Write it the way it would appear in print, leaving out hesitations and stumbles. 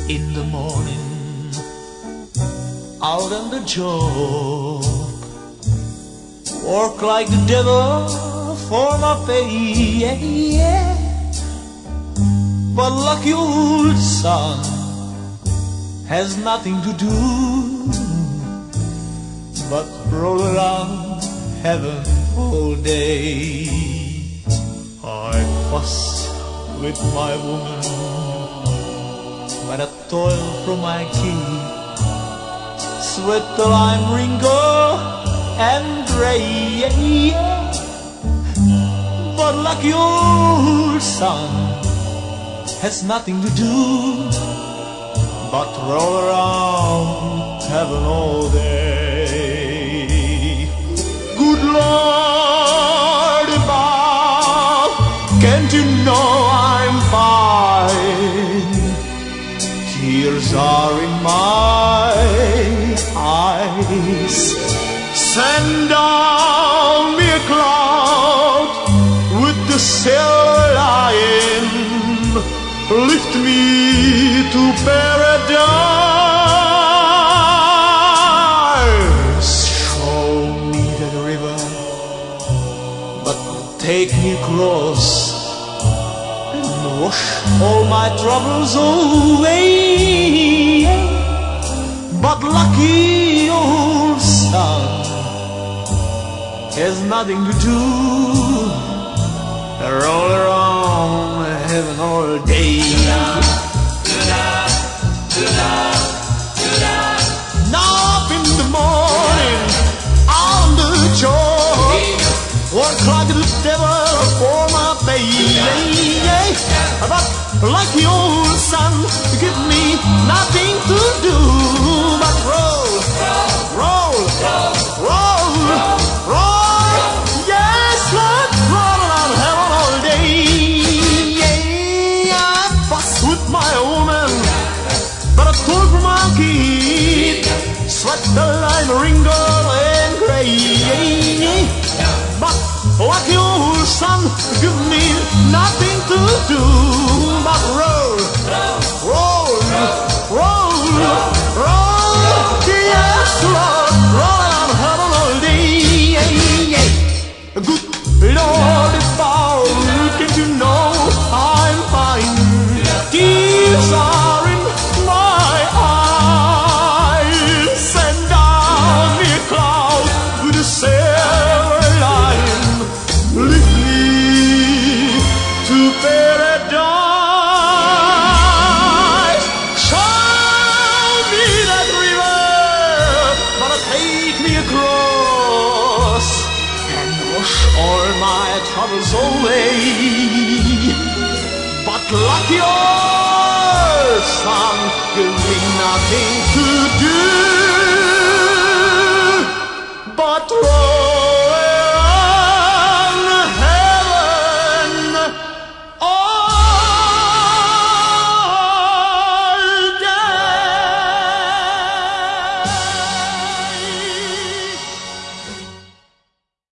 in the morning, out on the job, work like the devil for my pay, but lucky old son has nothing to do but roll around heaven all day. I fuss with my woman, but I toil from my key, sweat till I'm wrinkled and gray, but lucky old son has nothing to do but roll around heaven all day. Good Lord above, can't you know I'm fine? Tears are in my eyes. Send down me a cloud with the silver lion, lift me to paradise. Show me the river, but take me across and wash all my troubles away. But lucky old son has nothing to do, roll around heaven all day. Now up in the morning, on the job, work like the devil for my pay, but lucky old son give me nothing to do but roll, roll, roll, roll. Yes, Lord, roll around heaven all day. I fuss with my woman, but I told for my kid, sweat the line, wrinkled and gray. But lucky old son give me nothing to do but roll, roll, roll, roll. Yes, Lord, roll around heaven all day. Good Lord, if I can you know I'm fine. Tears are in my eyes. Send down me a cloud with a silver line, lift me to paradise. Show me that river, but take me across and wash all my troubles away. But lucky